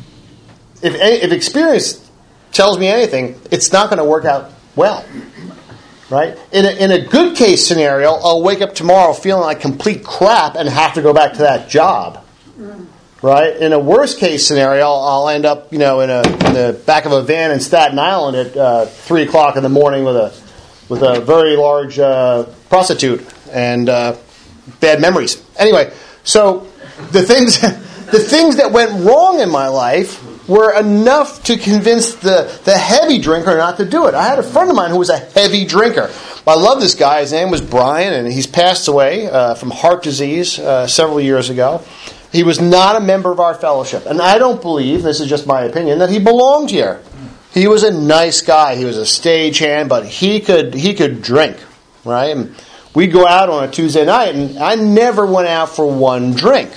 if experience tells me anything, it's not going to work out well. Right? In a good case scenario, I'll wake up tomorrow feeling like complete crap and have to go back to that job. Right? In a worst case scenario, I'll end up, in the back of a van in Staten Island at 3 o'clock in the morning with a very large prostitute and bad memories. Anyway, so the things that went wrong in my life were enough to convince the heavy drinker not to do it. I had a friend of mine who was a heavy drinker. I love this guy. His name was Brian, and he's passed away from heart disease several years ago. He was not a member of our fellowship. And I don't believe, this is just my opinion, that he belonged here. He was a nice guy. He was a stagehand, but he could drink, right? And we'd go out on a Tuesday night, and I never went out for one drink.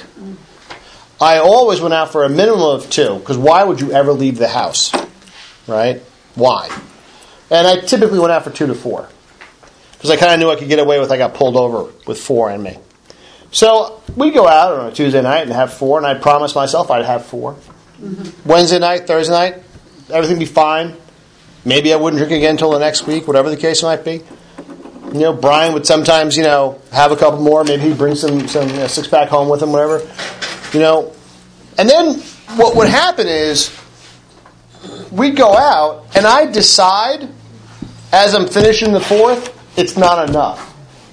I always went out for a minimum of 2, because why would you ever leave the house, right? Why? And I typically went out for 2 to 4, because I kind of knew I could get away with I got pulled over with 4 in me. So we'd go out on a Tuesday night and have 4, and I promised myself I'd have 4. Wednesday night, Thursday night, everything would be fine. Maybe I wouldn't drink again until the next week, whatever the case might be. Brian would sometimes, have a couple more. Maybe he'd bring some 6-pack home with him, whatever. And then what would happen is we'd go out, and I'd decide as I'm finishing the 4th, it's not enough.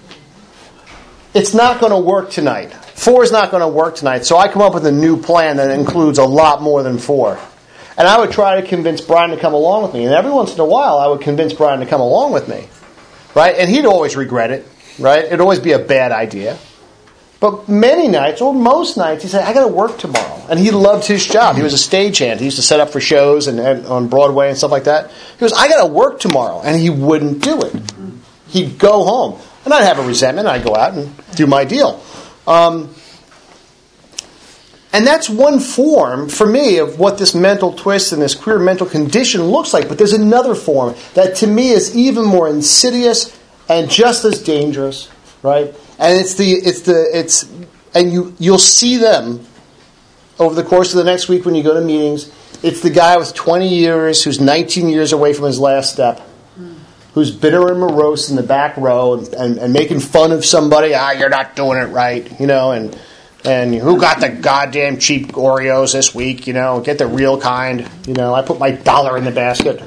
It's not going to work tonight. 4 is not going to work tonight. So I come up with a new plan that includes a lot more than 4. And I would try to convince Brian to come along with me. And every once in a while, I would convince Brian to come along with me. Right? And he'd always regret it. Right? It'd always be a bad idea. But many nights, or most nights, he said, I got to work tomorrow. And he loved his job. He was a stagehand. He used to set up for shows and on Broadway and stuff like that. He goes, I got to work tomorrow. And he wouldn't do it. He'd go home. And I'd have a resentment. I'd go out and do my deal. And that's one form, for me, of what this mental twist and this queer mental condition looks like. But there's another form that, to me, is even more insidious and just as dangerous, right? And you'll see them over the course of the next week when you go to meetings. It's the guy with 20 years who's 19 years away from his last step, who's bitter and morose in the back row and making fun of somebody. You're not doing it right, and who got the goddamn cheap Oreos this week, get the real kind, I put my dollar in the basket,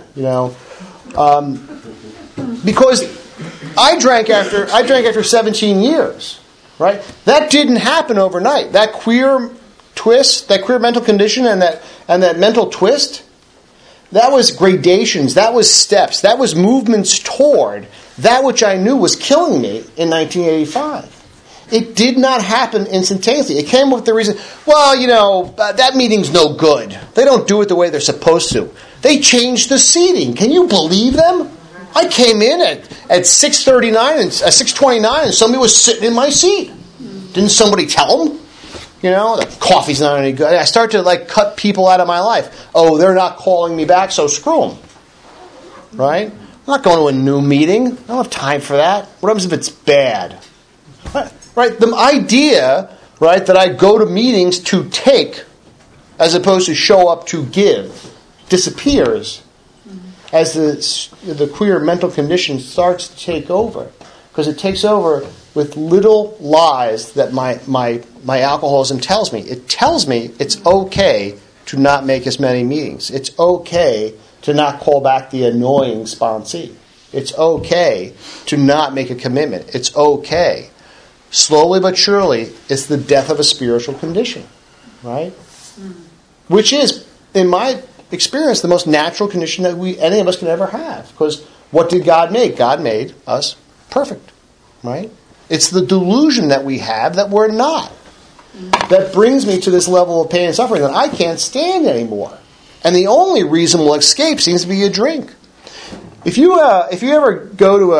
because I drank after 17 years, right? That didn't happen overnight. That queer twist, that queer mental condition and that mental twist, that was gradations, that was steps, that was movements toward that which I knew was killing me in 1985. It did not happen instantaneously. It came with the reason, that meeting's no good. They don't do it the way they're supposed to. They changed the seating. Can you believe them? I came in at 6:39 and 6:29 and somebody was sitting in my seat. Didn't somebody tell them? The coffee's not any good. I start to cut people out of my life. Oh, they're not calling me back, so screw them. Right? I'm not going to a new meeting. I don't have time for that. What happens if it's bad? Right? The idea, right, that I go to meetings to take as opposed to show up to give disappears as the queer mental condition starts to take over. Because it takes over with little lies that my alcoholism tells me. It tells me it's okay to not make as many meetings. It's okay to not call back the annoying sponsee. It's okay to not make a commitment. It's okay. Slowly but surely, it's the death of a spiritual condition, right? Which is, in my experience, the most natural condition that any of us can ever have. Because what did God make? God made us perfect, right? It's the delusion that we have that we're not. That brings me to this level of pain and suffering that I can't stand anymore. And the only reasonable escape seems to be a drink. If you ever go to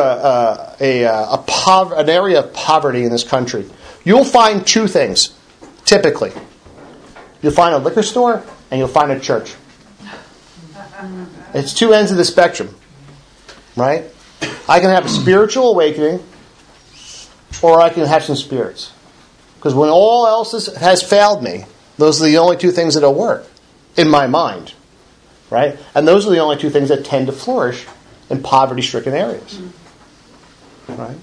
an area of poverty in this country, you'll find two things, typically. You'll find a liquor store and you'll find a church. It's two ends of the spectrum, right? I can have a spiritual awakening or I can have some spirits. Because when all else has failed me, those are the only two things that will work in my mind, right? And those are the only two things that tend to flourish in poverty-stricken areas. Right?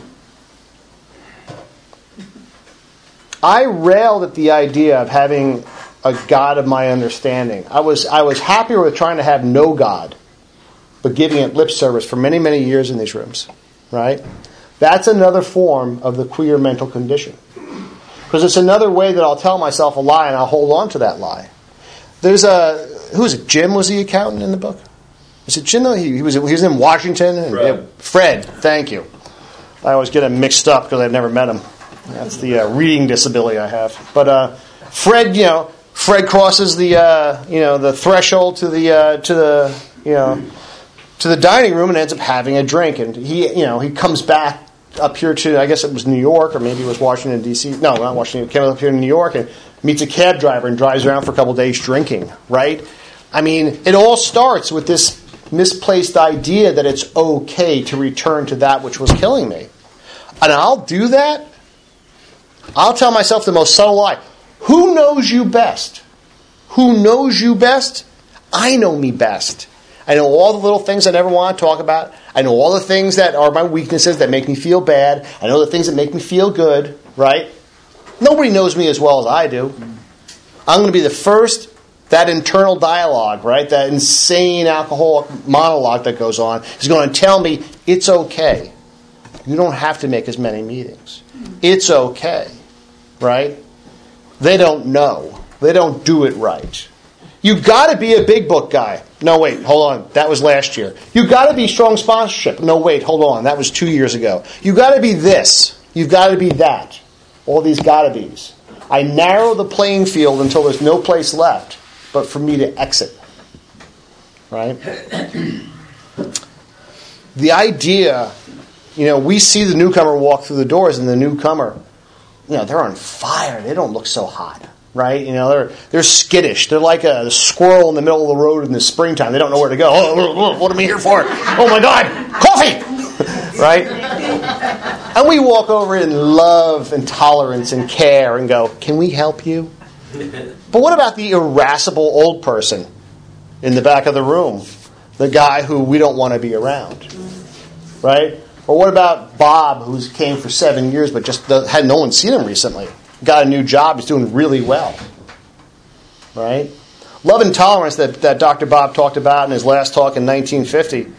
I railed at the idea of having a God of my understanding. I was happier with trying to have no God, but giving it lip service for many, many years in these rooms. Right? That's another form of the queer mental condition. Because it's another way that I'll tell myself a lie and I'll hold on to that lie. There's who is it? Jim was the accountant in the book? Is it Jim? He was in Washington. And Fred, thank you. I always get him mixed up because I've never met him. That's the reading disability I have. But Fred, Fred crosses the threshold to the dining room and ends up having a drink, and he comes back up here to, I guess it was New York or maybe it was Washington D.C. No, not Washington. He came up here to New York and meets a cab driver and drives around for a couple of days drinking. Right? I mean, it all starts with this misplaced idea that it's okay to return to that which was killing me. And I'll do that. I'll tell myself the most subtle lie. Who knows you best? Who knows you best? I know me best. I know all the little things I never want to talk about. I know all the things that are my weaknesses that make me feel bad. I know the things that make me feel good, right? Nobody knows me as well as I do. I'm going to be the first. That internal dialogue, right? That insane alcoholic monologue that goes on is going to tell me it's okay. You don't have to make as many meetings. It's okay, right? They don't know. They don't do it right. You've got to be a big book guy. No, wait, hold on. That was last year. You've got to be strong sponsorship. No, wait, hold on. That was 2 years ago. You've got to be this. You've got to be that. All these gotta be's. I narrow the playing field until there's no place left but for me to exit. Right? The idea, we see the newcomer walk through the doors, and the newcomer, they're on fire. They don't look so hot. right? They're skittish. They're like a squirrel in the middle of the road in the springtime. They don't know where to go. Oh, what am I here for? Oh my God, coffee! Right? And we walk over in love and tolerance and care and go, can we help you? But what about the irascible old person in the back of the room? The guy who we don't want to be around. Right? Or what about Bob, who came for 7 years but just had no one seen him recently? Got a new job, he's doing really well. Right? Love and tolerance that Dr. Bob talked about in his last talk in 1950,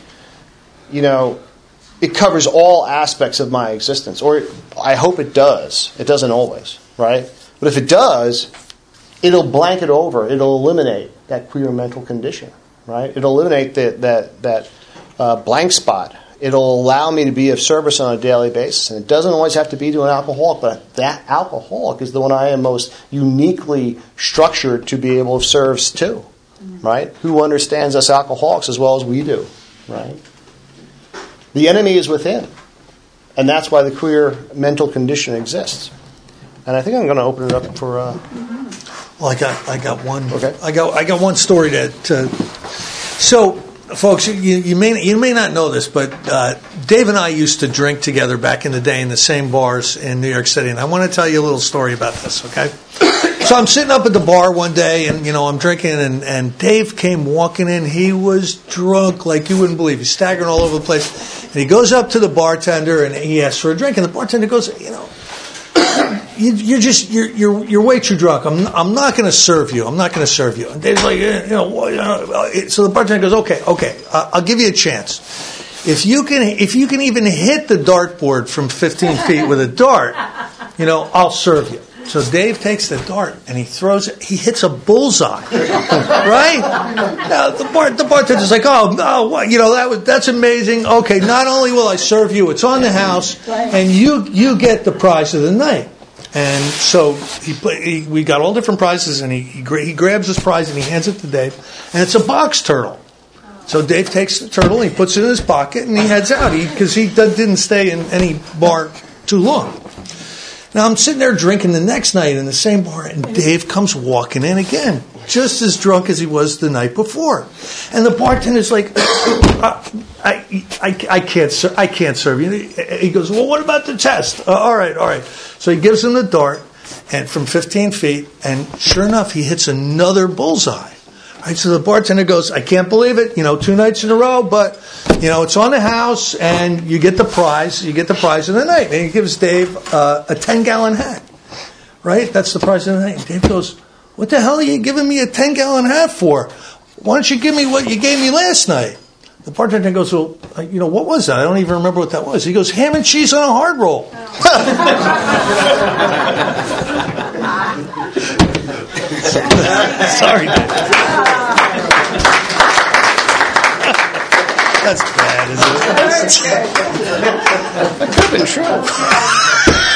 it covers all aspects of my existence. Or I hope it does. It doesn't always, right? But if it does, it'll blanket over, it'll eliminate that queer mental condition, right? It'll eliminate that blank spot. It'll allow me to be of service on a daily basis. And it doesn't always have to be to an alcoholic, but that alcoholic is the one I am most uniquely structured to be able to serve to, right? Who understands us alcoholics as well as we do, right? The enemy is within. And that's why the queer mental condition exists. And I think I'm going to open it up for... Well, I got one. Okay. I got one story to. So, folks, you may not know this, but Dave and I used to drink together back in the day in the same bars in New York City, and I want to tell you a little story about this. Okay. So I'm sitting up at the bar one day, and I'm drinking, and Dave came walking in. He was drunk like you wouldn't believe. He's staggering all over the place, and he goes up to the bartender and he asks for a drink, and the bartender goes, You're way too drunk. I'm not going to serve you. I'm not going to serve you. And Dave's like, So the bartender goes, okay, I'll give you a chance. If you can even hit the dartboard from 15 feet with a dart, I'll serve you. So Dave takes the dart and he throws it. He hits a bullseye, right? Now the bartender's like, that's amazing. Okay, not only will I serve you, it's on the house, and you get the prize of the night. And so we got all different prizes, and he grabs his prize and he hands it to Dave, and it's a box turtle. So Dave takes the turtle, and he puts it in his pocket, and he heads out because he didn't stay in any bar too long. Now I'm sitting there drinking the next night in the same bar, and Dave comes walking in again, just as drunk as he was the night before. And the bartender's like, I can't serve you. He goes, well, what about the test? All right. So he gives him the dart, and from 15 feet, and sure enough, he hits another bullseye. Right, so the bartender goes, I can't believe it, 2 nights in a row, but, it's on the house, and you get the prize. You get the prize of the night. And he gives Dave a 10-gallon hat. Right? That's the prize of the night. And Dave goes, what the hell are you giving me a 10-gallon hat for? Why don't you give me what you gave me last night? The bartender goes, well, what was that? I don't even remember what that was. He goes, ham and cheese on a hard roll. Sorry, Dave. That's bad, isn't it? That could have been true.